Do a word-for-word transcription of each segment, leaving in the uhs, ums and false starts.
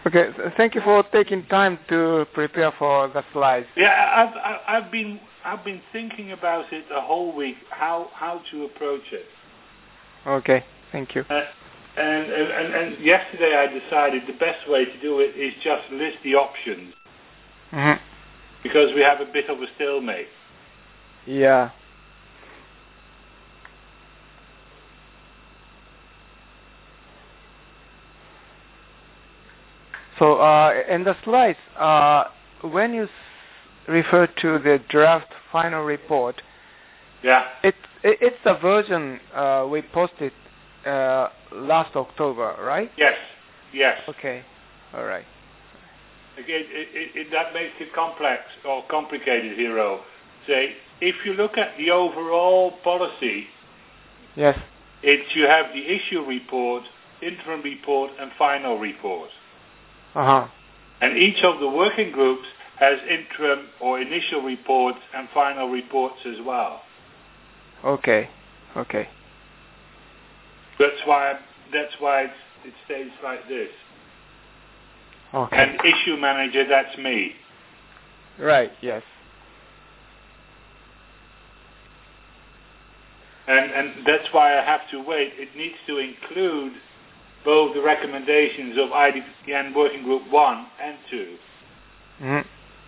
Okay, th- thank you for taking time to prepare for the slides. Yeah, I've, I've, I've been I've been thinking about it the whole week, how how to approach it. Okay, thank you. Uh, and, and and yesterday I decided the best way to do it is just list the options, Mm-hmm. because we have a bit of a stalemate. Yeah. So uh, in the slides, uh, when you s- refer to the draft final report, Yeah. it, it it's the version uh, we posted uh, last October, right? Yes. Yes. Okay. All right. Again, it, it, it, that makes it complex or complicated, Hero. Say, if you look at the overall policy, Yes. it's you have the issue report, interim report, and final report. Uh huh. And each of the working groups has interim or initial reports and final reports as well. Okay. Okay. That's why that's why it's, it stays like this. Okay. And issue manager, that's me. Right. Yes. And and that's why I have to wait. It needs to include both the recommendations of I D P N Working Group one and two. Mm-hmm.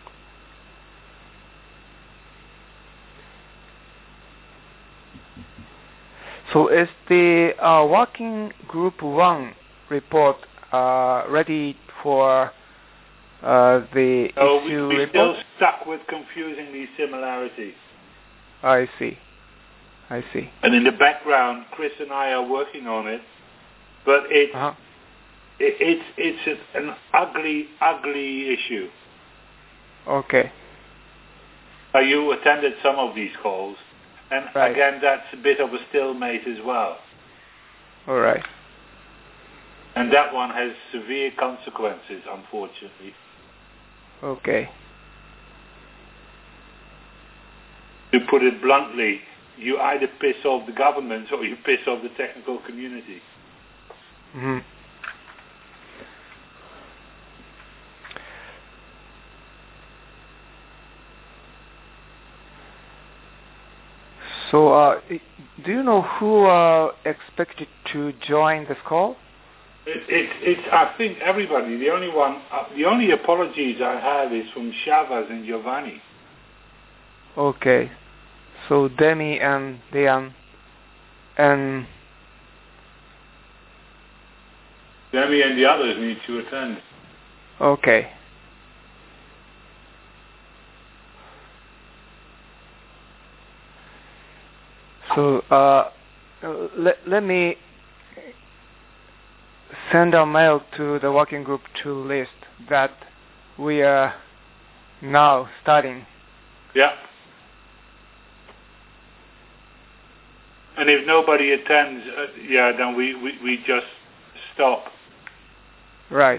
So is the uh, working group one report uh, ready for uh, the So we, issue we're report? still stuck with confusing these similarities. I see. I see. And in the background, Chris and I are working on it, but it's Uh-huh. it, it's it's an ugly, ugly issue. Okay. Uh, you attended some of these calls, and Right. again, that's a bit of a stalemate as well. All right. And that one has severe consequences, unfortunately. Okay. To put it bluntly, you either piss off the government or you piss off the technical community. Mm-hmm. So, uh, do you know who are expected to join this call? It, it, it's, I think, everybody. The only one, uh, the only apologies I have is from Shavas and Giovanni. Okay. So Demi and Diane and Demi and the others need to attend. okay. So uh, let let me send a mail to the working group two list that we are now starting. Yeah. And if nobody attends, uh, yeah, then we, we, we just stop. Right.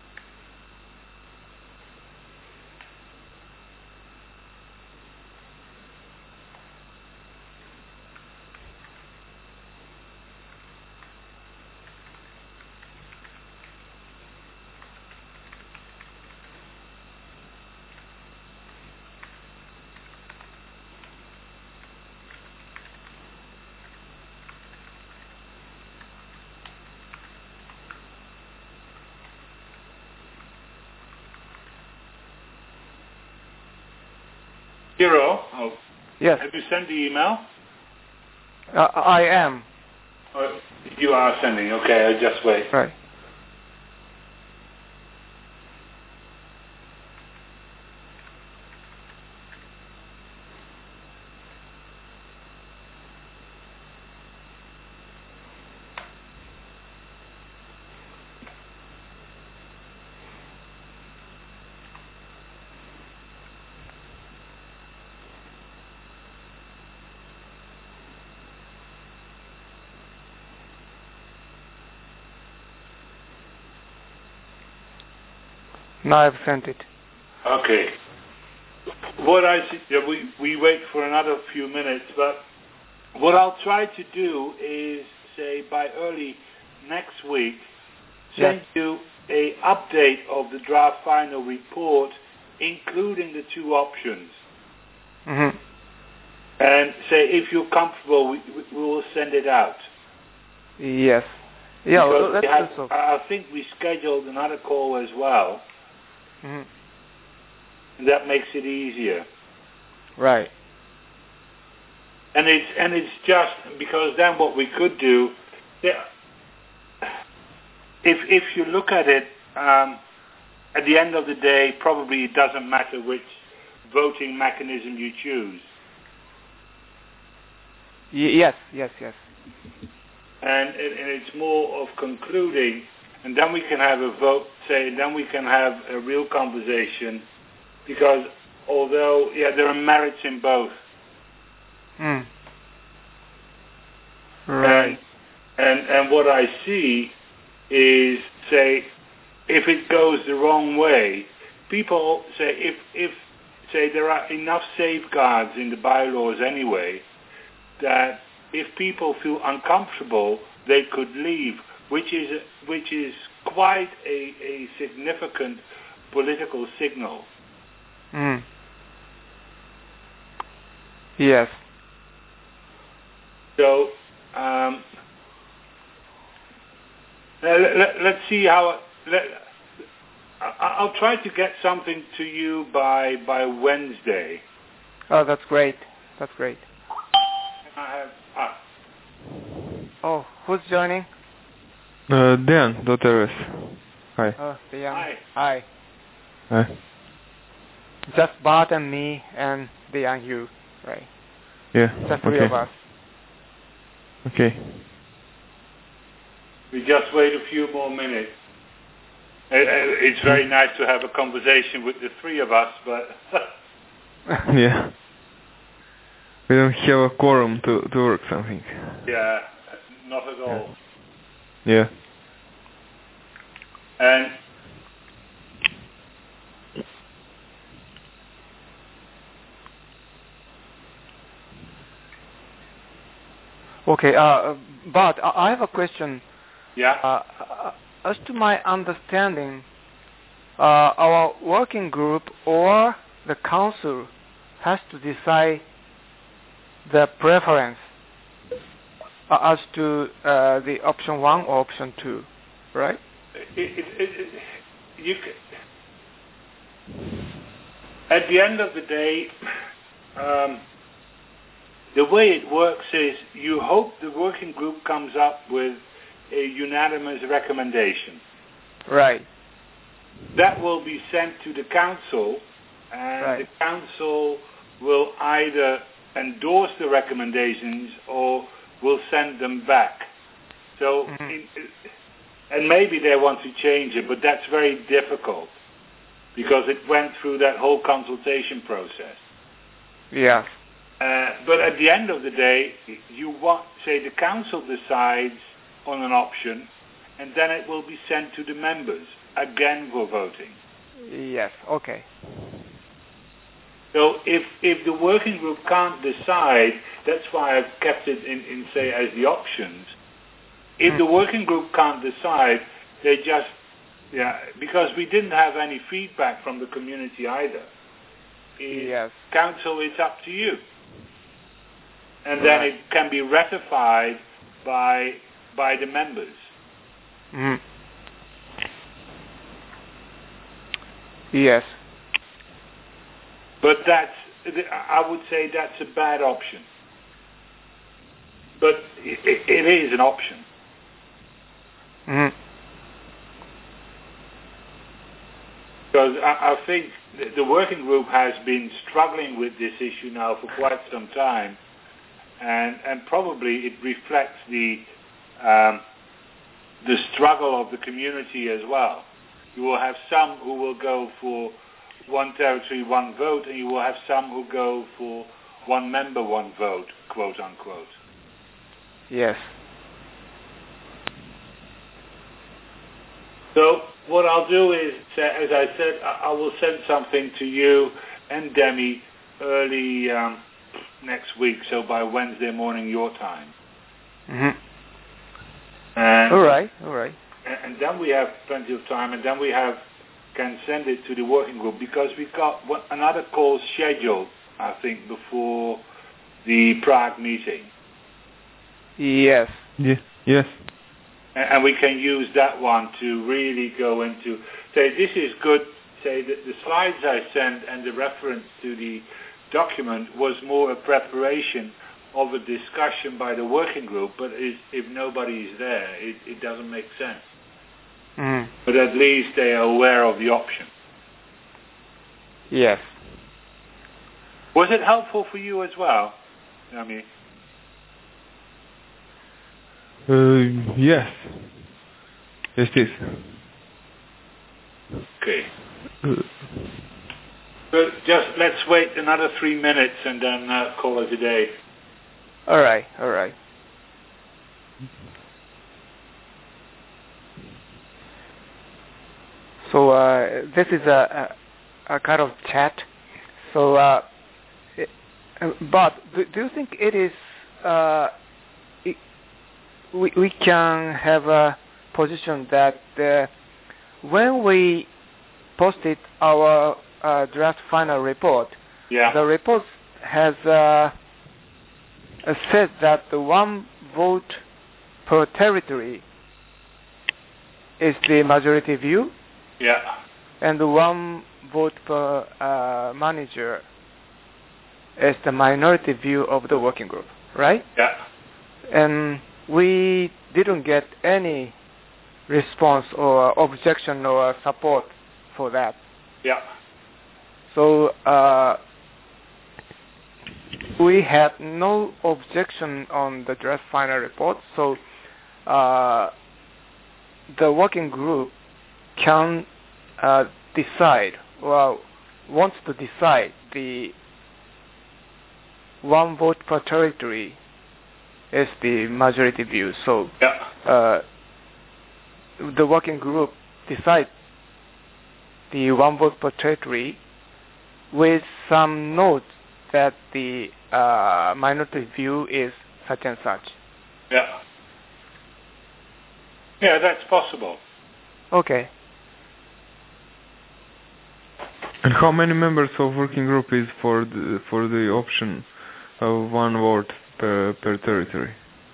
Hero, oh, Yes. have you sent the email? Uh, I am. Oh, you are sending. Okay, I'll just wait. Right. Now I've sent it. Okay. What I see, yeah, we we wait for another few minutes, but what I'll try to do is say by early next week, send Yes. you a update of the draft final report, including the two options. Mm-hmm. And say, if you're comfortable, we, we will send it out. Yes. Yeah, well, let's we have, do so. I think we scheduled another call as well. Mm-hmm. And that makes it easier. Right. And it's and it's just because then what we could do, yeah, if if you look at it, um, at the end of the day, probably it doesn't matter which voting mechanism you choose. Y- yes, yes, yes. And, and and it's more of concluding, and then we can have a vote. Say, then we can have a real conversation, because although yeah, there are merits in both. Mm. Right. And, and and what I see is, say, if it goes the wrong way, people say if if say there are enough safeguards in the bylaws anyway that if people feel uncomfortable, they could leave, which is which is quite a, a significant political signal. Mm. Yes. So um, let, let, let's see how. Let, I'll try to get something to you by by Wednesday. Oh, that's great. That's great. I have. Ah. Oh, who's joining? Uh, Dan, Doteres. Hi. Oh, the young. Hi. Hi. Hi. Just Bart and me and the young you, right? Yeah. Just three okay. of us. Okay. We just wait a few more minutes. It's very nice to have a conversation with the three of us, but yeah. We don't have a quorum to, to work something. Yeah, not at all. Yeah. And Okay, uh, Bart, I have a question. Yeah. Uh, as to my understanding, uh, our working group or the council has to decide the preference uh, as to uh, the option one or option two, right? It, it, it, it, you can, at the end of the day, um, the way it works is you hope the working group comes up with a unanimous recommendation. Right. That will be sent to the council, and right. the council will either endorse the recommendations or will send them back. So, mm-hmm. in, and maybe they want to change it, but that's very difficult because it went through that whole consultation process. Yeah. Uh, but at the end of the day, you want, say, the council decides on an option, and then it will be sent to the members again for voting. Yes. Okay. So if if the working group can't decide, that's why I've kept it in, in say as the options. If mm. the working group can't decide, they just yeah because we didn't have any feedback from the community either. Yes. Council, it's up to you. And right. then it can be ratified by by the members. Mm. Yes. But that's, I would say that's a bad option. But it, it is an option. Mm. Because I, I think the working group has been struggling with this issue now for quite some time. And, and probably it reflects the um, the struggle of the community as well. You will have some who will go for one territory, one vote, and you will have some who go for one member, one vote, quote unquote. Yes. So what I'll do is, as I said, I will send something to you and Demi early um, next week, so by Wednesday morning your time. Mm-hmm. And, all right, all right. and then we have plenty of time, and then we have can send it to the working group, because we've got one, another call scheduled, I think, before the Prague meeting. Yes. Yeah. Yes. And, and we can use that one to really go into, say, this is good, say, the, the slides I sent and the reference to the document was more a preparation of a discussion by the working group, but if, if nobody is there, it, it doesn't make sense. Mm. But at least they are aware of the option. Yes. Was it helpful for you as well? I mean, uh, yes. Yes, it is. Okay. Uh, But just let's wait another three minutes and then uh, call it a day. All right. All right. So uh, this is a, a, a kind of chat. So, uh, it, uh, but do, do you think it is? Uh, it, we we can have a position that uh, when we posted our uh, draft final report, Yeah. the report has uh, uh, said that the one vote per territory is the majority view, Yeah. and the one vote per uh, manager is the minority view of the working group, right? Yeah. And we didn't get any response or objection or support for that. Yeah. So uh, we had no objection on the draft final report. So uh, the working group can uh, decide, well, wants to decide the one vote per territory is the majority view. So Yeah. uh, the working group decide the one vote per territory with some note that the uh, minority view is such and such. Yeah. Yeah, that's possible. Okay. And how many members of working group is for the for the option of one vote per per territory?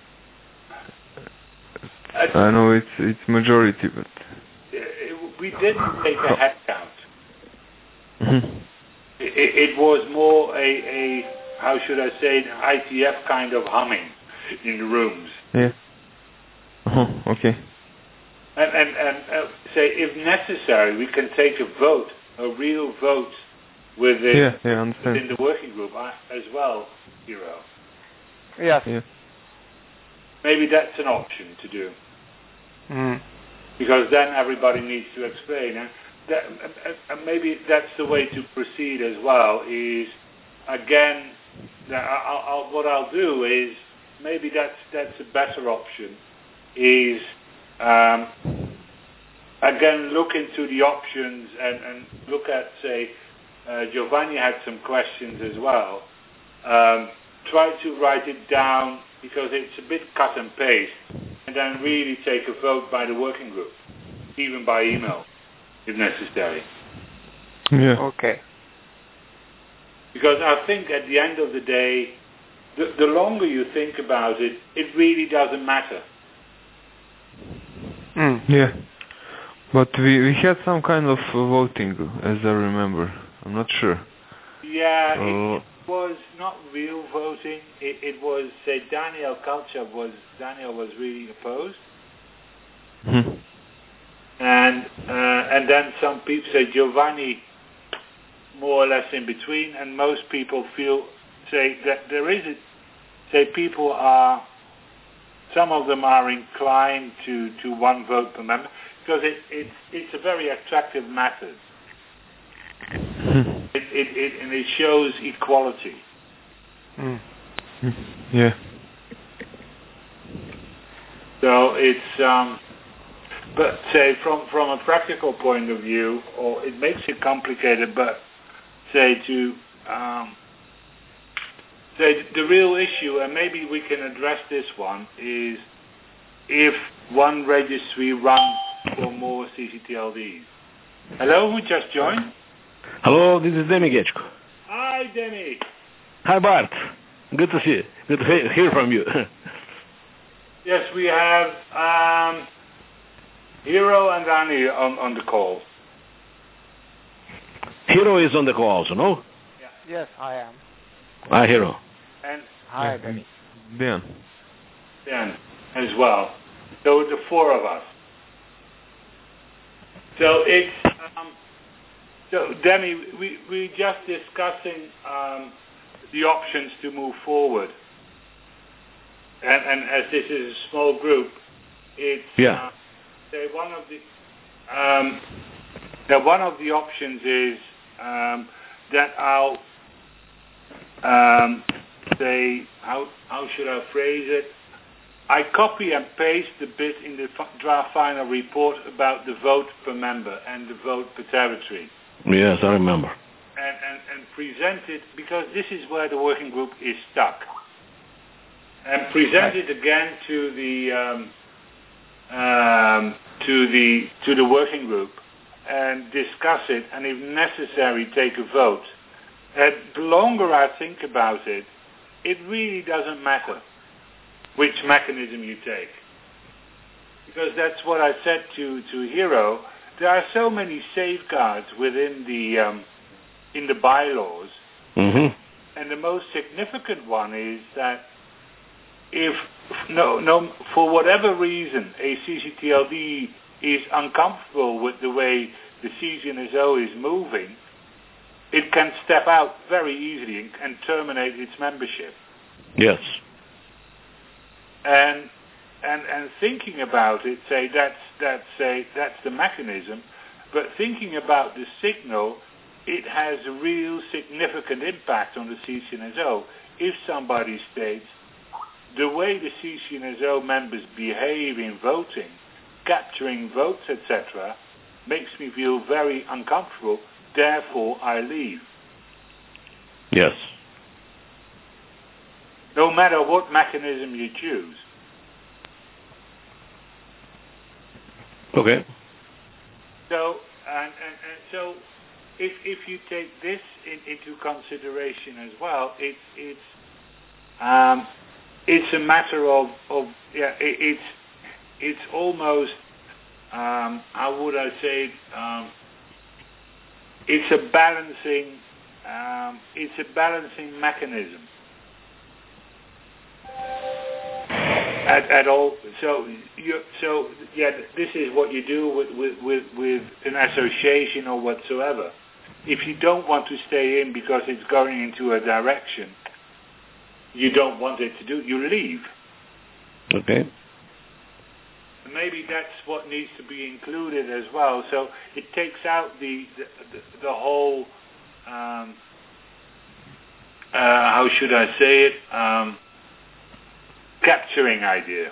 Uh, I know it's it's majority, but we didn't take a head count. Mhm. It, it was more a, a, how should I say, an I T F kind of humming in the rooms. yeah. Uh-huh. Okay. And, and, and uh, say, if necessary, we can take a vote, a real vote within, Yeah, yeah, I understand. within the working group uh, as well, Hero. Yes. Yeah. Maybe that's an option to do. Mm. Because then everybody needs to explain. And, that, and, and maybe that's the way to proceed as well, is, again, that I'll, I'll, what I'll do is, maybe that's, that's a better option, is, um, again, look into the options and, and look at, say, uh, Giovanni had some questions as well. Um, try to write it down, because it's a bit cut and paste, and then really take a vote by the working group, even by email, if necessary. Yeah. Okay. Because I think at the end of the day, the, the longer you think about it, it really doesn't matter. Mm. Yeah. But we we had some kind of uh, voting, as I remember. I'm not sure. Yeah, Uh, it, it was not real voting. It, it was, say, Daniel Kalcha was, Daniel was really opposed. hmm. And uh, and then some people say Giovanni more or less in between, and most people feel, say, that there is, a, say, people are, some of them are inclined to, to one vote per member, because it, it, it's a very attractive method. Hmm. It, it, it, and it shows equality. Mm. Yeah. So it's, um, but say from, from a practical point of view, or it makes it complicated, but say to, um, say the real issue, and maybe we can address this one, is if one registry runs for more C C T L Ds. Hello, who just joined? Hello, this is Demi Getchko. Hi, Demi. Hi, Bart. Good to see you. Good to he- hear from you. Yes, we have um, Hero and Rani on, on the call. Hero is on the call also, no? Yeah. Yes, I am. Hi, Hero. And Hi, Demi. Dan. Dan as well. So the four of us. So it's um, so Demi, we we just discussing um, the options to move forward, and and as this is a small group, it's yeah. Uh, say one of the um, that one of the options is um, that I'll um, say how how should I phrase it? I copy and paste the bit in the f- draft final report about the vote per member and the vote per territory. Yes, I remember. And, and, and present it, because this is where the working group is stuck. And present it again to the um, um, to the to the working group and discuss it, and if necessary, take a vote. And the longer I think about it, it really doesn't matter which mechanism you take. Because that's what I said to, to Hero. There are so many safeguards within the um, in the bylaws. Mm-hmm. And the most significant one is that if, no, no, for whatever reason, a C C T L D is uncomfortable with the way the C C N S O is moving, it can step out very easily and, and terminate its membership. Yes. And and and thinking about it, say that's that's say that's the mechanism, but thinking about the signal, it has a real significant impact on the C C N S O. If somebody states the way the C C N S O members behave in voting, capturing votes, et cetera, makes me feel very uncomfortable. Therefore, I leave. Yes. No matter what mechanism you choose. Okay. So, and, and, and so, if if you take this in, into consideration as well, it's it's um, it's a matter of of yeah, it, it's it's almost um, how would I say it? Um, it's a balancing um, it's a balancing mechanism. At, at all, so you, so yeah, this is what you do with, with, with, with an association or whatsoever. If you don't want to stay in because it's going into a direction you don't want it to do, you leave. Okay. And maybe that's what needs to be included as well. So it takes out the the, the, the whole um, uh, how should I say it? Um, capturing idea.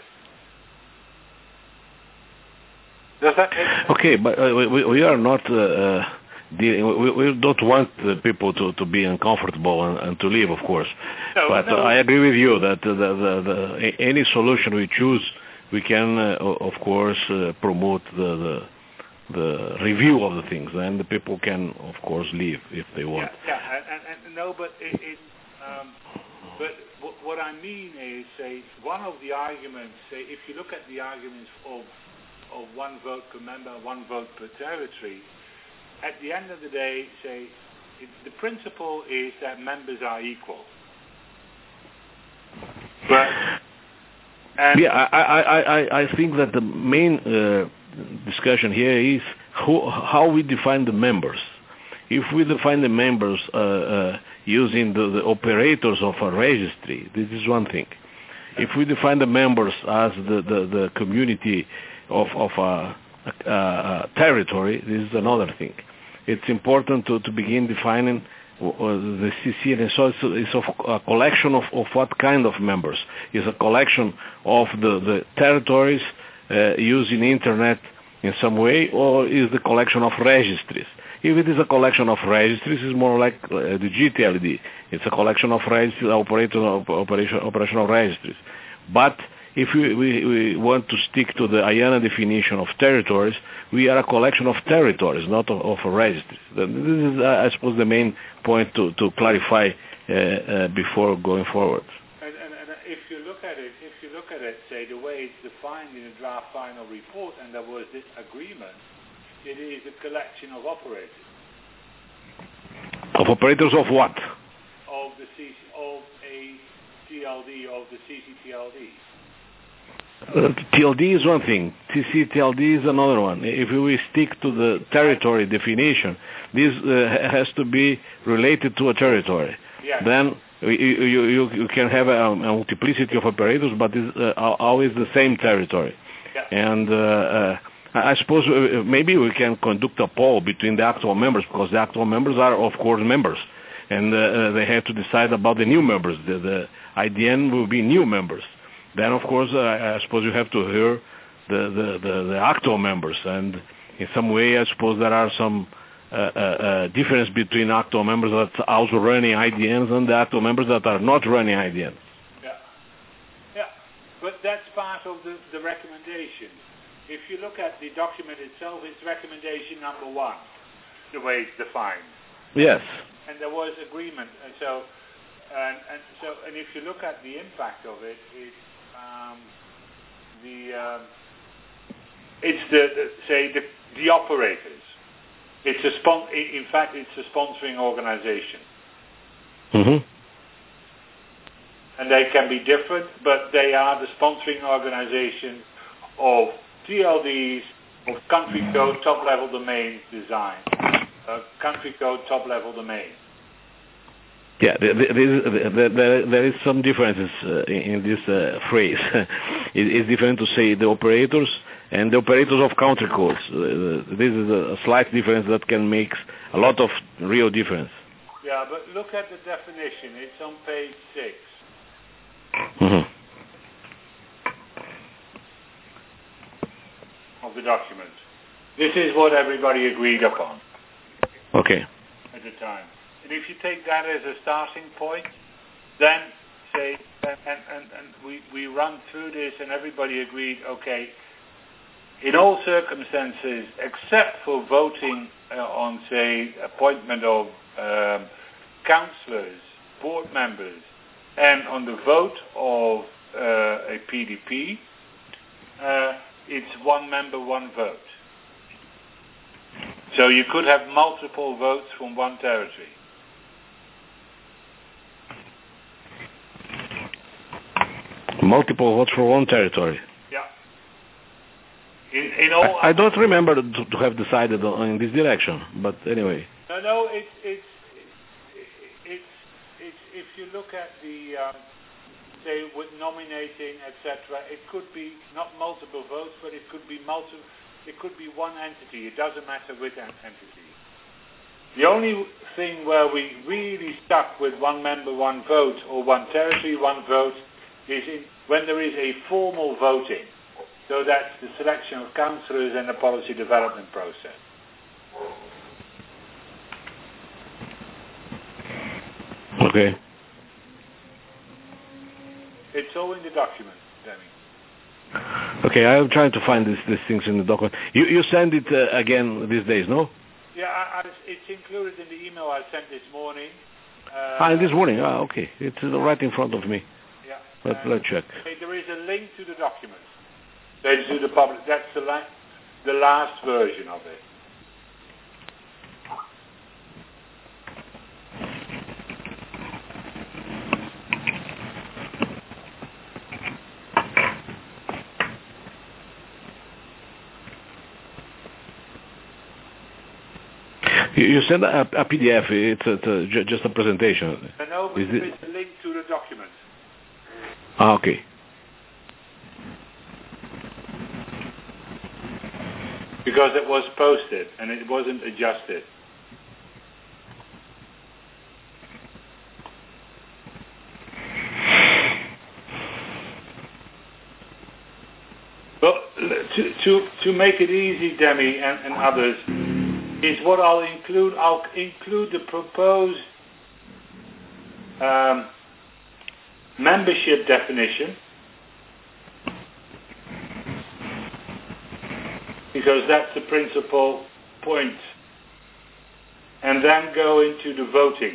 Does that make sense? Okay, but uh, we, we are not uh, uh, dealing, we, we don't want the people to, to be uncomfortable and, and to leave, of course. No, but no. Uh, I agree with you that the, the, the, any solution we choose, we can, uh, of course, uh, promote the, the the review of the things, and the people can, of course, leave if they want. Yeah, yeah, and, and, and no, but it, it um, but w- what I mean is, say, one of the arguments, say, if you look at the arguments of of one vote per member, one vote per territory, at the end of the day, say, it, the principle is that members are equal. But and yeah, I, I, I, I think that the main uh, discussion here is who, how we define the members. If we define the members uh, uh, using the, the operators of a registry, this is one thing. If we define the members as the, the, the community of, of a, a, a territory, this is another thing. It's important to, to begin defining uh, the C C N S O. It's a, a collection of, of what kind of members? It's a collection of the, the territories uh, using internet in some way, or is the collection of registries? If it is a collection of registries, it's more like uh, the G T L D. It's a collection of registries, operator, operation, operational registries. But if we, we, we want to stick to the IANA definition of territories, we are a collection of territories, not of, of registries. This is, uh, I suppose, the main point to, to clarify uh, uh, before going forward. And, and, and if you look at it, if you look at it, say the way it's defined in the draft final report, and there was this agreement, it is a collection of operators. Of operators of what? Of the C C, of a T L D, of the C C T L D. Uh, T L D is one thing. C C T L D is another one. If we stick to the territory definition, this uh, has to be related to a territory. Yes. Then you, you, you can have a, a multiplicity of operators, but it's uh, always the same territory. Yeah. And uh, uh, I suppose uh, maybe we can conduct a poll between the actual members, because the actual members are, of course, members. And uh, they have to decide about the new members. The, the I D N will be new members. Then, of course, uh, I suppose you have to hear the, the, the, the actual members. And in some way, I suppose there are some uh, uh, uh, difference between actual members that are also running I D Ns and the actual members that are not running I D Ns. Yeah. Yeah. But that's part of the, the recommendation. If you look at the document itself, it's recommendation number one, the way it's defined. Yes. And there was agreement. And so, and, and so, and if you look at the impact of it, it's um, the um, it's the, the say the, the operators. It's a spon- In fact, it's a sponsoring organization. Mm-hmm. And they can be different, but they are the sponsoring organization of T L Ds, of country code top-level domain design, uh, country code top-level domain. Yeah, there, there, there, there is some differences uh, in this uh, phrase. it, it's different to say the operators and the operators of country codes. Uh, this is a slight difference that can make a lot of real difference. Yeah, but look at the definition. It's on page six. Mm-hmm. Of the document. This is what everybody agreed upon. Okay. At the time. And if you take that as a starting point, then say, and, and, and we, we run through this and everybody agreed, okay, in all circumstances, except for voting uh, on, say, appointment of um, councillors, board members, and on the vote of uh, a P D P, uh, it's one member, one vote. So you could have multiple votes from one territory. Multiple votes for one territory. Yeah. In, in all, I, I don't remember to, to have decided on, in this direction, but anyway. No, no, it's it's it's it's if you look at the um, say with nominating, et cetera, it could be not multiple votes, but it could be multiple. It could be one entity. It doesn't matter which entity. The only thing where we really stuck with one member, one vote, or one territory, one vote, is in, when there is a formal voting. So that's the selection of councillors and the policy development process. Okay. It's all in the document, Danny. Okay, I'm trying to find these these things in the document. You you send it uh, again these days, no? Yeah, I, I, it's included in the email I sent this morning. Uh, ah, this morning. Ah, okay. It's right in front of me. Yeah. Let, uh, let's check. There is a link to the document. That's to the public. That's the la- the last version of it. You, you send a, a P D F. It's, a, it's a, just a presentation. I know, but Is there it? is a link to the document. Ah, okay. Because it was posted and it wasn't adjusted. But to to to make it easy, Demi and, and others, is what I'll include. I'll include the proposed um, membership definition because that's the principal point. And then go into the voting.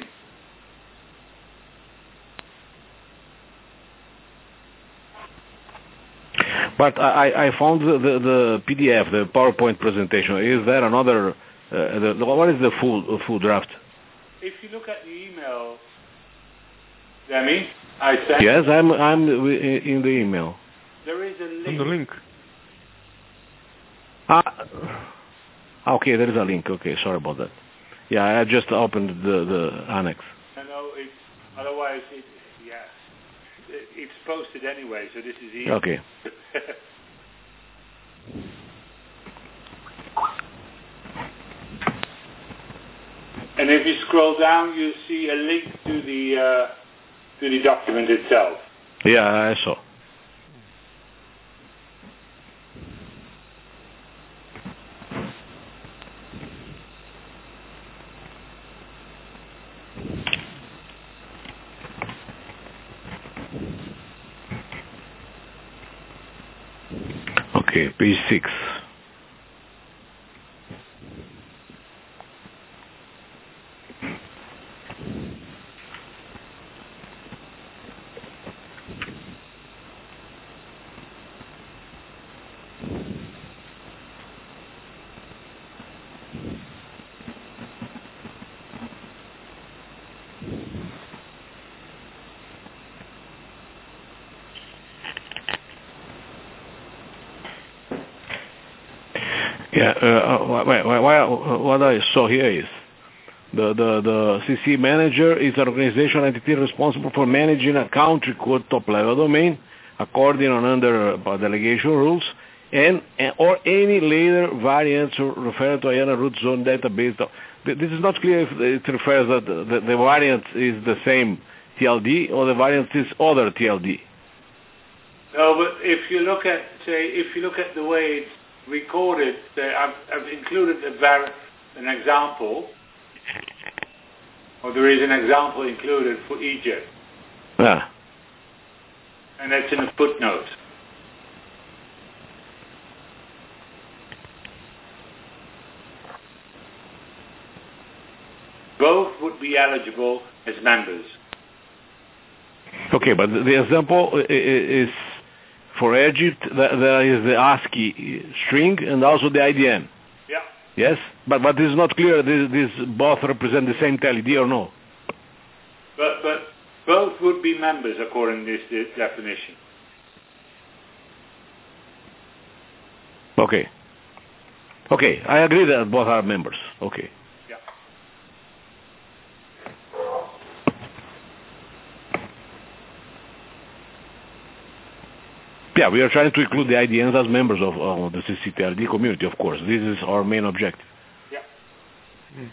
But I, I found the, the, the P D F, the PowerPoint presentation. Is there another, uh, the, what is the full full draft? If you look at the email, Demi, I sent... Yes, I'm, I'm in the email. There is a link. On the link. Ah, okay, there is a link. Okay, sorry about that. Yeah, I just opened the, the annex. I know, it's, otherwise, it, yeah, it, it's posted anyway, so this is easy. Okay. And if you scroll down, you see a link to the uh, to the document itself. Yeah, I saw. Okay, page six. Yeah, uh, what I saw here is the, the, the C C manager is an organization entity responsible for managing a country code top-level domain according and under uh, delegation rules and, and or any later variants referring to IANA root zone database. This is not clear if it refers that the, the, the variant is the same T L D or the variant is other T L D. No, but if you look at, say, if you look at the way it's recorded, uh, I've, I've included a var- an example, or there is an example included for Egypt. Yeah. And that's in a footnote. Both would be eligible as members. Okay, but the example is for Egypt, there is the ASCII string and also the I D N. Yeah. Yes? But but it's not clear this, this both represent the same T L D or no? But but both would be members according to this, this definition. Okay. Okay, I agree that both are members. Okay. Yeah. Yeah, we are trying to include the I D Ns as members of, of the C C T L D community, of course. This is our main objective. Yeah. Mm.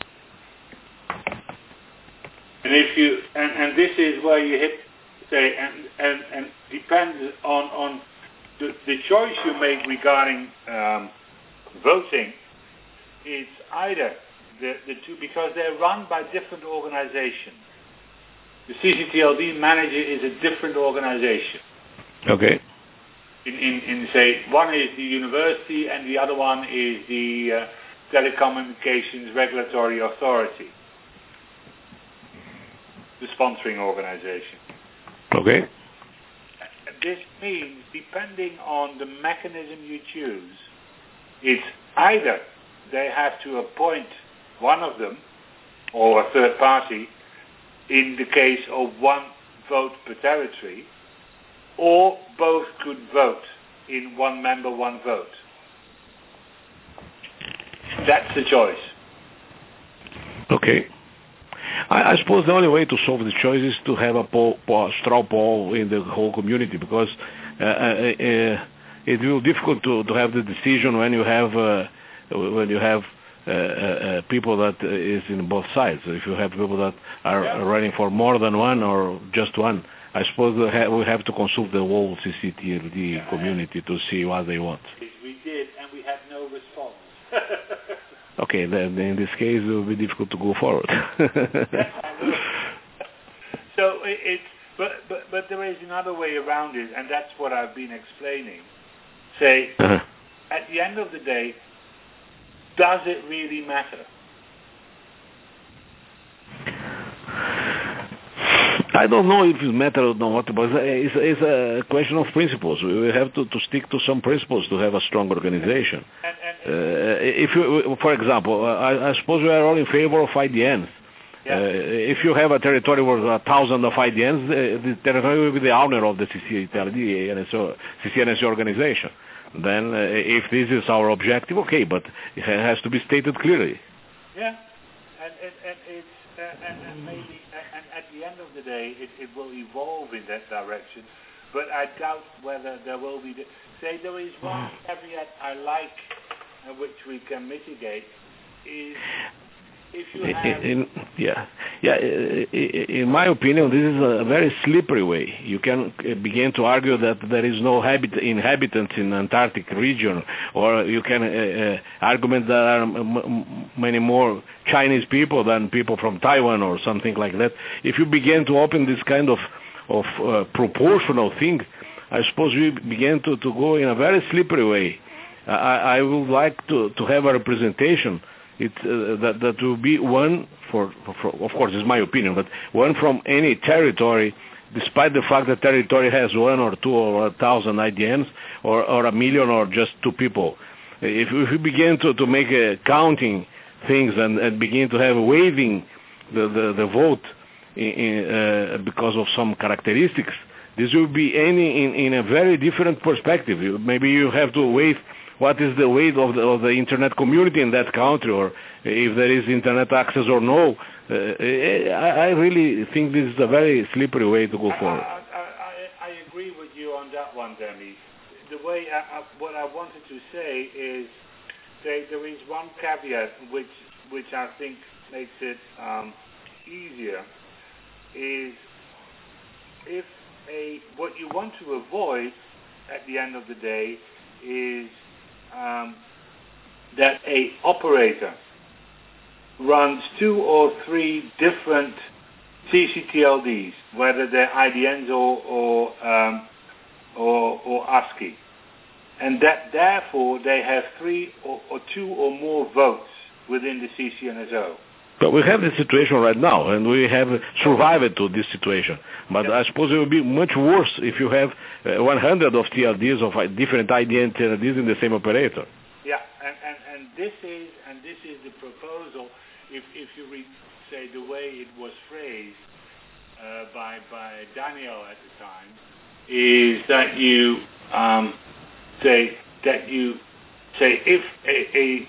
And if you and, and this is where you hit say and and, and depends on on the, the choice you make regarding um, voting is either the, the two because they're run by different organizations. The C C T L D manager is a different organization. Okay. In, in, in say, one is the university and the other one is the uh, Telecommunications Regulatory Authority, the sponsoring organization. Okay. This means, depending on the mechanism you choose, it's either they have to appoint one of them or a third party in the case of one vote per territory, or both could vote in one member, one vote. That's the choice. Okay. I, I suppose the only way to solve the choice is to have a poll, poll, straw poll in the whole community, because uh, uh, uh, it will be difficult to, to have the decision when you have uh, when you have uh, uh, people that uh, is in both sides. If you have people that are yeah. running for more than one or just one, I suppose we have, we have to consult the whole C C T L D yeah, community to see what they want. We did, and we had no response. Okay, then in this case it will be difficult to go forward. So it, it's, but, but but there is another way around it, and that's what I've been explaining. Say, uh-huh. At the end of the day, does it really matter? I don't know if it matters or not, but it's, it's a question of principles. We have to, to stick to some principles to have a strong organization. And, and, and, uh, if you, for example, I, I suppose we are all in favor of I D Ns. yeah. Uh, if you have a territory with a thousand of I D Ns, uh, the territory will be the owner of the C C N S O organization. Then, uh, if this is our objective, okay, but it has to be stated clearly. Yeah, and, and, and it's uh, and, and maybe and at the end of the day, it, it will evolve in that direction. But I doubt whether there will be. The, say there is one caveat I like, uh, which we can mitigate, is if you have. In, yeah, yeah. In my opinion, this is a very slippery way. You can begin to argue that there is no habit, inhabitants in Antarctic region, or you can uh, uh, argument that there are m- many more Chinese people than people from Taiwan or something like that. If you begin to open this kind of of uh, proportional thing, I suppose we begin to, to go in a very slippery way. I, I would like to, to have a representation. It, uh, that, that will be one, for, for, of course, it's my opinion, but one from any territory, despite the fact that territory has one or two or a thousand I D Ns, or, or a million or just two people. If, if we begin to, to make a counting things and, and begin to have waiving the, the, the vote in, in, uh, because of some characteristics, this will be any in, in a very different perspective. Maybe you have to waive what is the weight of the, of the internet community in that country, or if there is internet access or no. Uh, I, I really think this is a very slippery way to go I, forward. I, I, I agree with you on that one, Demi. The way I, I, what I wanted to say is, say there is one caveat which which I think makes it um, easier, is if a what you want to avoid at the end of the day is Um, that a operator runs two or three different C C T L Ds, whether they're I D Ns or or, um, or, or ASCII, and that therefore they have three or, or two or more votes within the C C N S O. But we have this situation right now, and we have survived to this situation. But yeah. I suppose it will be much worse if you have uh, one hundred of T L Ds of uh, different I D N T L Ds in the same operator. Yeah, and, and, and this is and this is the proposal. If if you read, say, the way it was phrased uh, by by Daniel at the time, is that you um, say that you say if a, a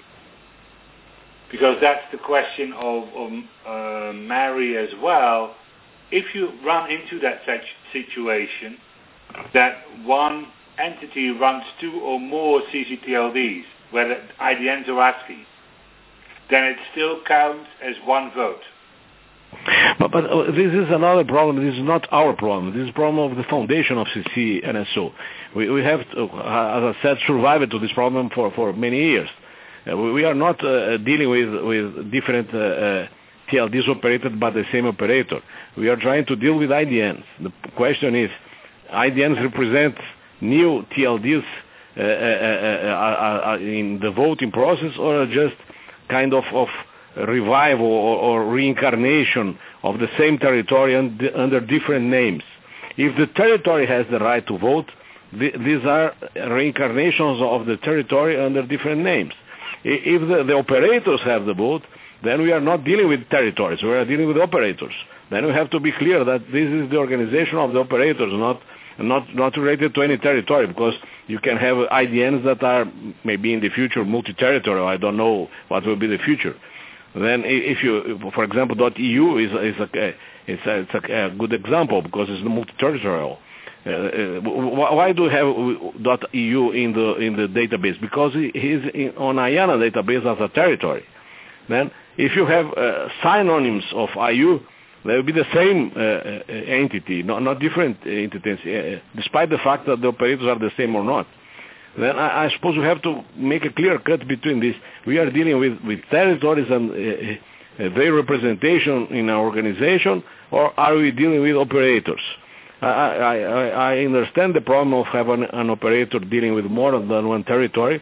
because that's the question of, of uh, Mary as well. If you run into that such situation, that one entity runs two or more C C T L Ds, whether I D Ns or ASCII, then it still counts as one vote. But, but uh, this is another problem. This is not our problem. This is a problem of the foundation of C C N S O. We, we have, to, uh, as I said, survived to this problem for, for many years. Uh, we are not uh, dealing with, with different uh, uh, T L Ds operated by the same operator. We are trying to deal with I D Ns. The question is, I D Ns represent new T L Ds uh, uh, uh, uh, in the voting process, or just kind of, of revival or, or reincarnation of the same territory und- under different names? If the territory has the right to vote, th- these are reincarnations of the territory under different names. If the, the operators have the vote, then we are not dealing with territories. We are dealing with operators. Then we have to be clear that this is the organization of the operators, not not not related to any territory, because you can have I D Ns that are maybe in the future multi-territorial. I don't know what will be the future. Then if you, for example, .eu is, is, a, it's, a, it's a good example because it's multi-territorial. Uh, why do we have .eu in the in the database? Because he's in, on I A N A database as a territory. Then, if you have uh, synonyms of I U, they will be the same uh, entity, not not different entities, uh, despite the fact that the operators are the same or not. Then I, I suppose we have to make a clear cut between this. We are dealing with, with territories and uh, their representation in our organization, or are we dealing with operators? I, I, I understand the problem of having an operator dealing with more than one territory,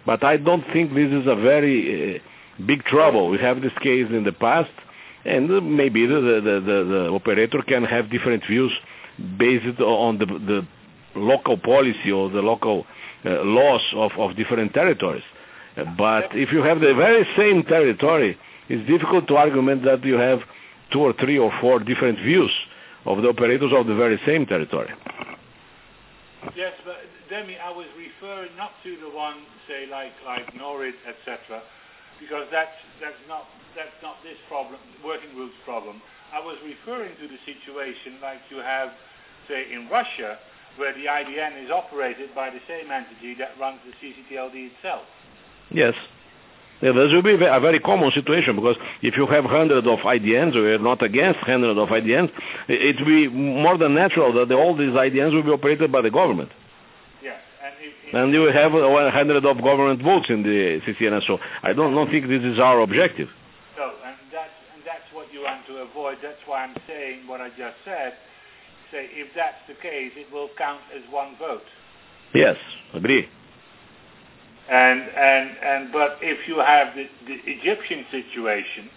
But I don't think this is a very uh, big trouble. We have this case in the past, and uh, maybe the, the, the, the operator can have different views based on the, the local policy or the local uh, laws of, of different territories. Uh, but if you have the very same territory, it's difficult to argument that you have two or three or four different views of the operators of the very same territory. Yes, but Demi, I was referring not to the one, say, like like Norit, et cetera, because that's that's not that's not this problem, working group's problem. I was referring to the situation like you have, say, in Russia, where the I D N is operated by the same entity that runs the C C T L D itself. Yes. Yeah, this will be a very common situation, because if you have hundreds of I D Ns, we are not against hundreds of I D Ns, it will be more than natural that the, all these I D Ns will be operated by the government. Yes. And, if, if and you will have one hundred of government votes in the C C N S O. I don't, don't think this is our objective. No, and that's, and that's what you want to avoid. That's why I'm saying what I just said. Say, if that's the case, it will count as one vote. Yes, agree. And, and, and, but if you have the, the Egyptian situation,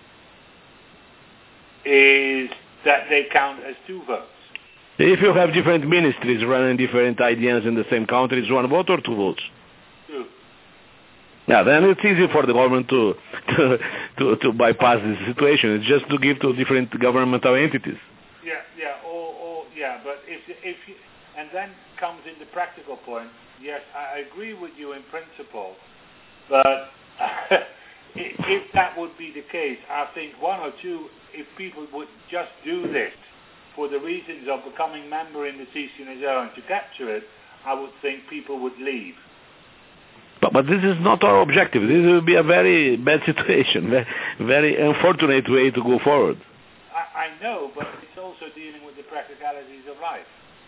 is that they count as two votes. If you have different ministries running different I D Ns in the same country, it's one vote or two votes? Two. Yeah, then it's easy for the government to, to, to, to bypass this situation. It's just to give to different governmental entities. Yeah, yeah, or, or yeah, but if, if you, and then comes in the practical point. Yes, I agree with you in principle, but if that would be the case, I think one or two, if people would just do this for the reasons of becoming member in the C C N S O and to capture it, I would think people would leave. But, but this is not our objective. This will be a very bad situation, very, very unfortunate way to go forward. I, I know, but it's also dealing with the practicalities of life.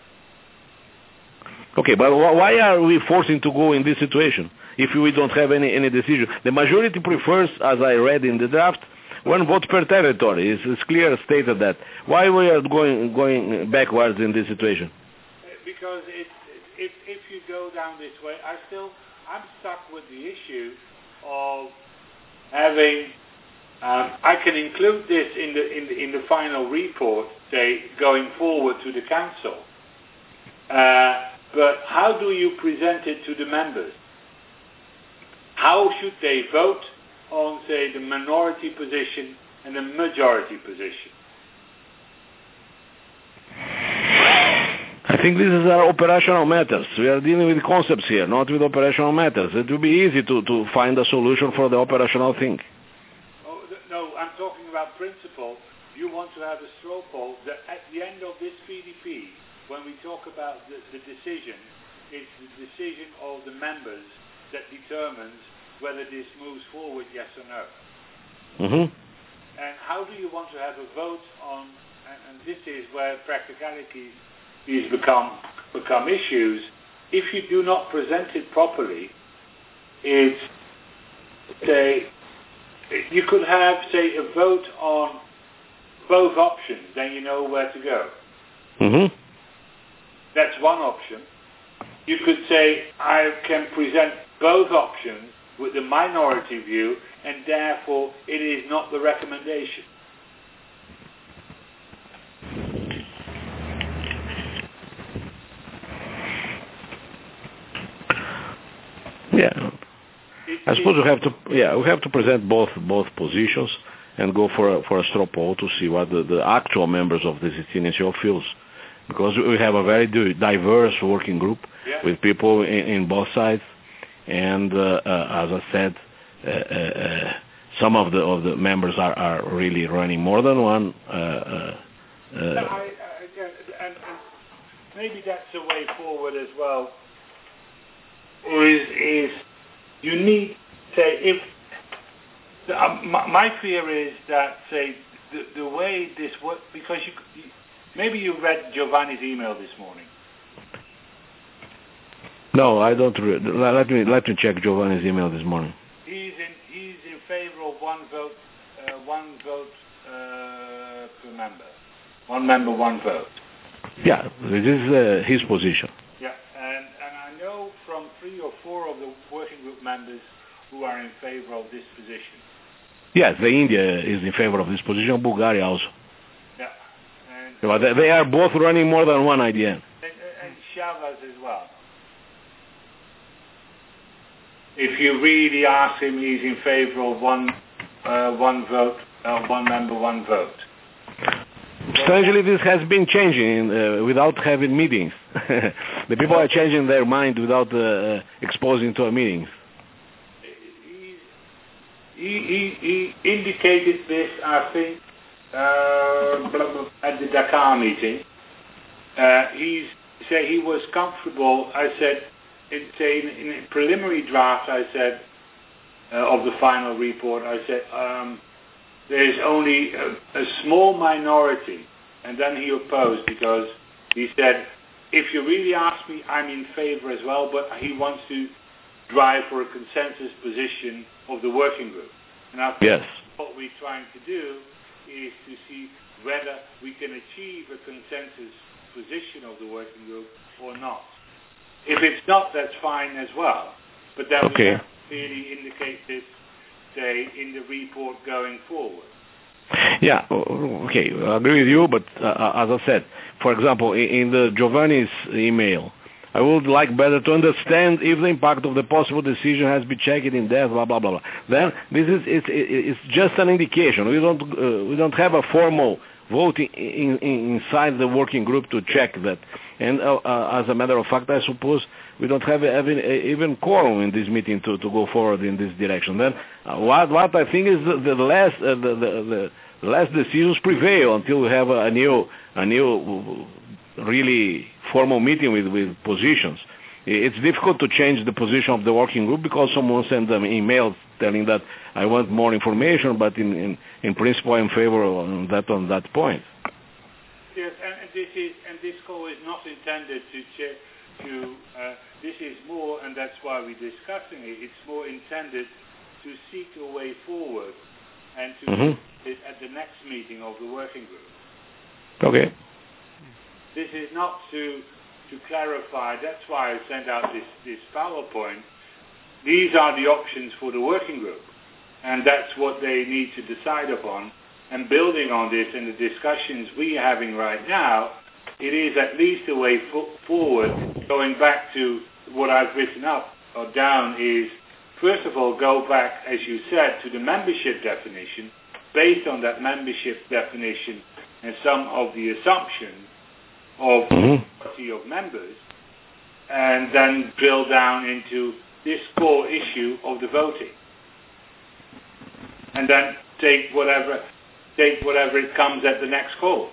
Okay, but why are we forcing to go in this situation if we don't have any, any decision? The majority prefers, as I read in the draft, one vote per territory. It's, it's clear stated that. Why we are going going backwards in this situation? Because it, if if you go down this way, I still I'm stuck with the issue of having. Um, I can include this in the in the in the final report, say going forward to the council. Uh, But how do you present it to the members? How should they vote on, say, the minority position and the majority position? I think this is our operational matters. We are dealing with concepts here, not with operational matters. It will be easy to, to find a solution for the operational thing. Oh, no, I'm talking about principle. You want to have a straw poll that at the end of this P D P, when we talk about the, the decision, it's the decision of the members that determines whether this moves forward, yes or no. Mm-hmm. And how do you want to have a vote on, and, and this is where practicalities these become, become issues, if you do not present it properly, it's, say, you could have, say, a vote on both options, then you know where to go. Mm-hmm. That's one option. You could say, I can present both options with the minority view, and therefore it is not the recommendation. Yeah. I suppose we have to, yeah, we have to present both both positions and go for a, for a straw poll to see what the, the actual members of the C C N S O feels. Because we have a very diverse working group yeah. with people in, in both sides, and uh, uh, as I said, uh, uh, some of the of the members are, are really running more than one. Uh, uh, uh, I, I, and, and maybe that's a way forward as well. Or is, is you need, say, if the, uh, my, my fear is that, say, the, the way this works, because you. you Maybe you read Giovanni's email this morning. No, I don't read. Let me let me check Giovanni's email this morning. He's in he's in favour of one vote, uh, one vote uh, per member, one member, one vote. Yeah, this is uh, his position. Yeah, and and I know from three or four of the working group members who are in favor of this position. Yes, the India is in favor of this position, Bulgaria also. Yeah. And, But they, they are both running more than one I D N. And, and Shavas as well. If you really ask him, he's in favor of one, uh, one vote, uh, one member, one vote. Strangely, this has been changing uh, without having meetings. The people are changing their mind without uh, exposing to a meetings. He, he, he indicated this, I think, uh, at the Dakar meeting. Uh, he said he was comfortable. I said, in, say, in, in a preliminary draft, I said, uh, of the final report, I said, um, there's only a, a small minority. And then he opposed because he said, if you really ask me, I'm in favor as well, but he wants to drive for a consensus position of the working group. And I think yes. what we're trying to do is to see whether we can achieve a consensus position of the working group or not. If it's not, that's fine as well. But then okay. we have to clearly indicate this, say, in the report going forward. Yeah, okay, I agree with you, but uh, as I said, for example, in, in the Giovanni's email, I would like better to understand if the impact of the possible decision has been checked in depth, blah, blah, blah, blah. Then this is it's, it's just an indication. We don't, uh, we don't have a formal voting in, in, inside the working group to check that. And uh, uh, as a matter of fact, I suppose we don't have even, even quorum in this meeting to, to go forward in this direction. Then uh, what, what I think is the, the last uh, the, the, the last decisions prevail until we have a, a new a new really formal meeting with, with positions. It's difficult to change the position of the working group because someone sent them email telling that I want more information, but in, in, in principle I'm in favor of that on that point. Yes, and, and this is and this call is not intended to check to. Uh, this is more, and that's why we're discussing it. It's more intended to seek a way forward, and to mm-hmm. do it at the next meeting of the working group. Okay. This is not to to clarify. That's why I sent out this this PowerPoint. These are the options for the working group, and that's what they need to decide upon. And building on this and the discussions we are having right now, it is at least a way fo- forward. Going back to what I've written up or down is, first of all, go back, as you said, to the membership definition. Based on that membership definition and some of the assumptions of quality of members, and then drill down into this core issue of the voting. And then take whatever... take whatever it comes at the next call.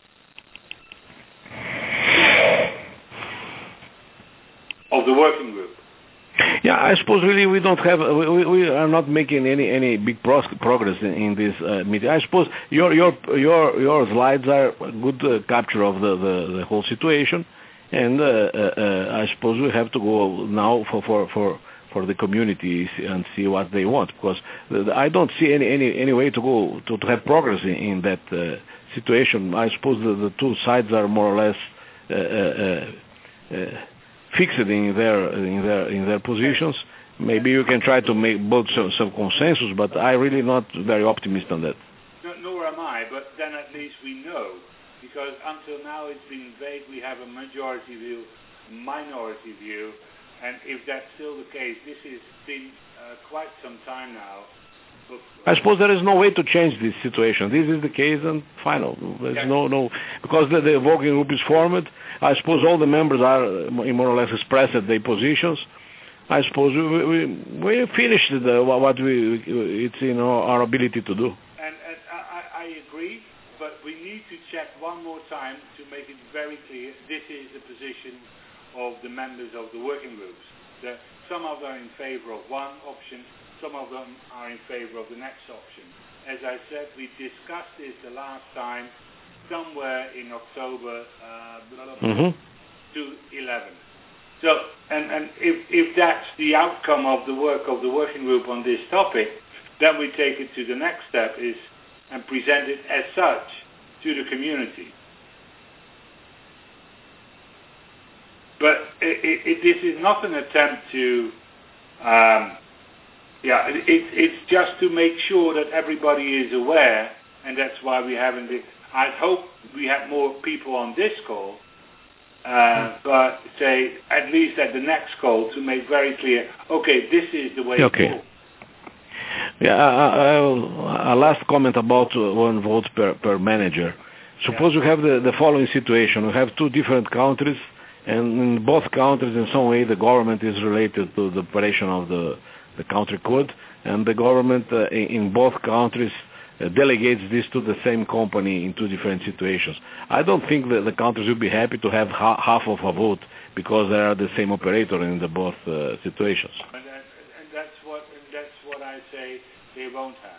Of the working group. Yeah, I suppose really we don't have, we, we are not making any, any big pros- progress in, in this uh, meeting. I suppose your your your your slides are a good uh, capture of the, the, the whole situation, and uh, uh, uh, I suppose we have to go now for for for. for the community and see what they want, because I don't see any, any, any way to go to, to have progress in, in that uh, situation. I suppose the, the two sides are more or less uh, uh, uh, fixed in their in their in their positions. Maybe you can try to make both some, some consensus, but I'm really not very optimistic on that. No, nor am I, but then at least we know, because until now it's been vague. We have a majority view, a minority view. And if that's still the case, this has been uh, quite some time now. But, I suppose there is no way to change this situation. This is the case and final. There's yes. no, no, because the, the working group is formed. I suppose all the members are more or less expressed their positions. I suppose we we, we finished the, what we it's in our, our ability to do. And, and I, I agree, but we need to check one more time to make it very clear. This is the position of the members of the working groups. The, some of them are in favor of one option, some of them are in favor of the next option. As I said, we discussed this the last time, somewhere in October uh, blah, blah, blah, mm-hmm. to eleven. So, and, and if, if that's the outcome of the work of the working group on this topic, then we take it to the next step is and present it as such to the community. But it, it, it, this is not an attempt to Um, yeah, it, it, it's just to make sure that everybody is aware, and that's why we haven't. I hope we have more people on this call, uh, but say at least at the next call to make very clear. Okay, this is the way. Okay. To go. Yeah, a last comment about uh, one vote per, per manager. Suppose yeah. we have the, the following situation. We have two different countries, and in both countries, in some way, the government is related to the operation of the, the country code, and the government uh, in, in both countries uh, delegates this to the same company in two different situations. I don't think that the countries will be happy to have ha- half of a vote because they are the same operator in the both uh, situations. And, that, and that's what and that's what I say they won't have.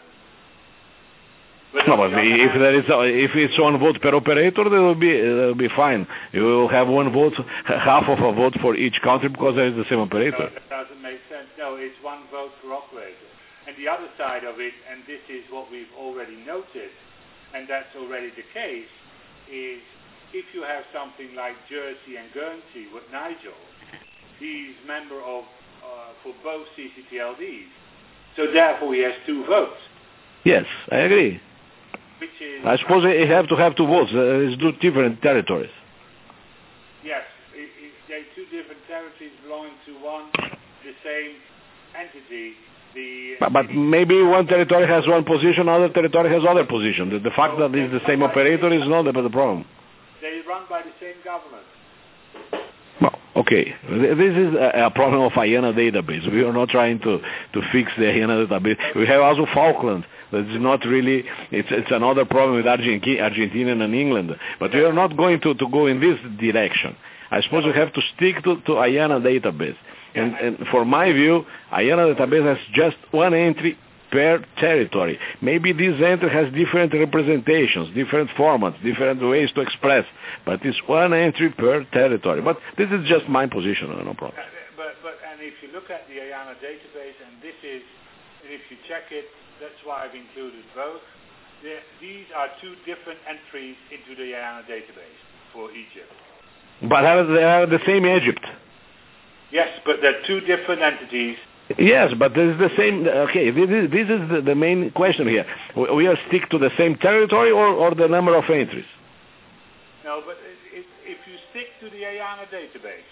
But no, but if there is a, if it's one vote per operator, that will be uh, will be fine. You will have one vote, half of a vote for each country because there is the same operator. No, that doesn't make sense. No, it's one vote per operator. And the other side of it, and this is what we've already noted, and that's already the case, is if you have something like Jersey and Guernsey with Nigel, he's member of uh, for both C C T L Ds, so therefore he has two votes. Yes, I agree. Which is, I suppose they have to have two votes. Uh, it's two different territories. Yes, it, it, they're two different territories belonging to one, the same entity. The, but, but maybe one territory has one position, other territory has other position. The, the fact so that it's the same operator is not the, the problem. They run by the same government. Well, okay. This is a, a problem of IANA database. We are not trying to, to fix the IANA database. We have also Falkland. That's not really, it's it's another problem with Argentina, Argentina and England. But we are not going to, to go in this direction. I suppose we have to stick to, to IANA database. And, and for my view, IANA database has just one entry per territory. Maybe this entry has different representations, different formats, different ways to express, but it's one entry per territory. But this is just my position, no problem. But, but and if you look at the IANA database, and this is, and if you check it, that's why I've included both. These are two different entries into the IANA database for Egypt. But they are the same Egypt. Yes, but they're two different entities. Yes, but this is the same. Okay, this is, this is the, the main question here. We, we are stick to the same territory or, or the number of entries? No, but if, if you stick to the IANA database.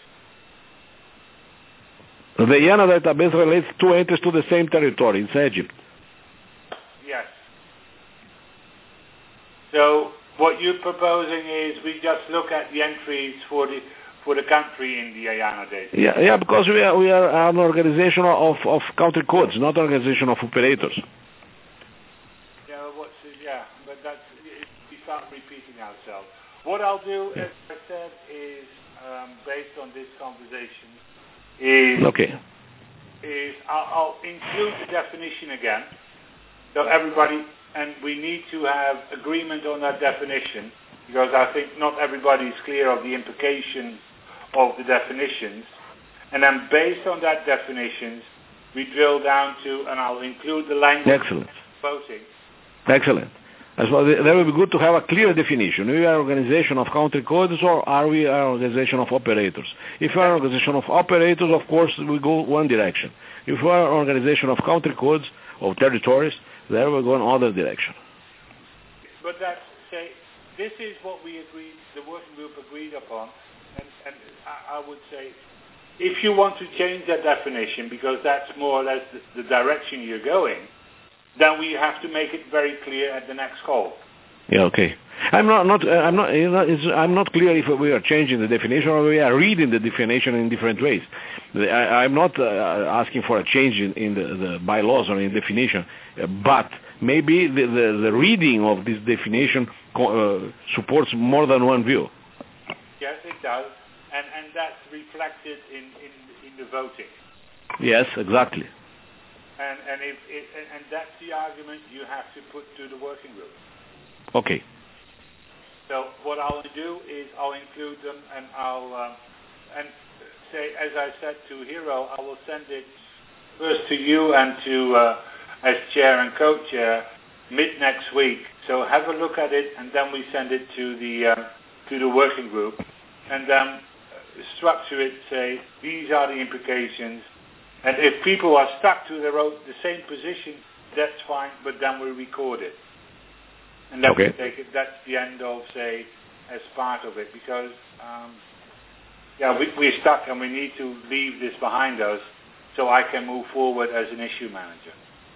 The IANA database relates two entries to the same territory. It's Egypt. Yes. So what you're proposing is we just look at the entries for the for the country in the IANA database. Yeah, yeah, because we are we are an organization of, of country codes, not an organization of operators. Yeah, what's yeah, but that's we start repeating ourselves. What I'll do, as I said, is um, based on this conversation, is okay. Is I'll, I'll include the definition again. So everybody, and we need to have agreement on that definition, because I think not everybody is clear of the implications of the definitions. And then based on that definitions, we drill down to, and I'll include the language. Excellent. Voting. Excellent. As well, that would be good to have a clear definition. We are an organization of country codes, or are we an organization of operators? If we are an organization of operators, of course, we go one direction. If we are an organization of country codes, or territories, there we go in other direction. But that's, say, this is what we agreed, the working group agreed upon, and, and I, I would say, if you want to change that definition, because that's more or less the, the direction you're going, then we have to make it very clear at the next call. Yeah, okay. I'm not, not uh, I'm not, you know, it's, I'm not clear if we are changing the definition or we are reading the definition in different ways. The, I, I'm not uh, asking for a change in, in the, the bylaws or in definition, uh, but maybe the, the, the reading of this definition uh, supports more than one view. Yes, it does, and and that's reflected in, in, in the voting. Yes, exactly. And and if it, and that's the argument you have to put to the working group. Okay. So what I'll do is I'll include them, and I'll um, and say, as I said to Hero, I will send it first to you and to uh, as chair and co-chair mid next week. So have a look at it, and then we send it to the um, to the working group, and then structure it. Say these are the implications. And if people are stuck to their own, the same position, that's fine, but then we record it. And then Okay. we take it, that's the end of, say, as part of it, because, um, yeah, we, we're stuck and we need to leave this behind us so I can move forward as an issue manager.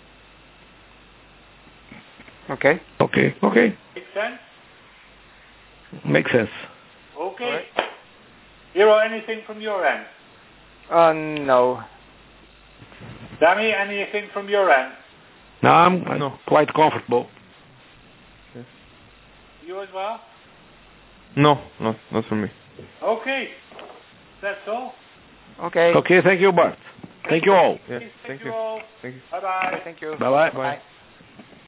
Okay. Okay. Okay. Make sense? Makes sense. Okay. All right. Hero, anything from your end? Uh, no. Danny, anything from your end? No, I'm, I'm No. quite comfortable. You as well? No, not not for me. Okay. That's all. Okay. Okay, thank you, Bart. Thank you all. Yeah, Thank thank you you. all. Thank you. Bye-bye. Thank you. Bye-bye. Bye.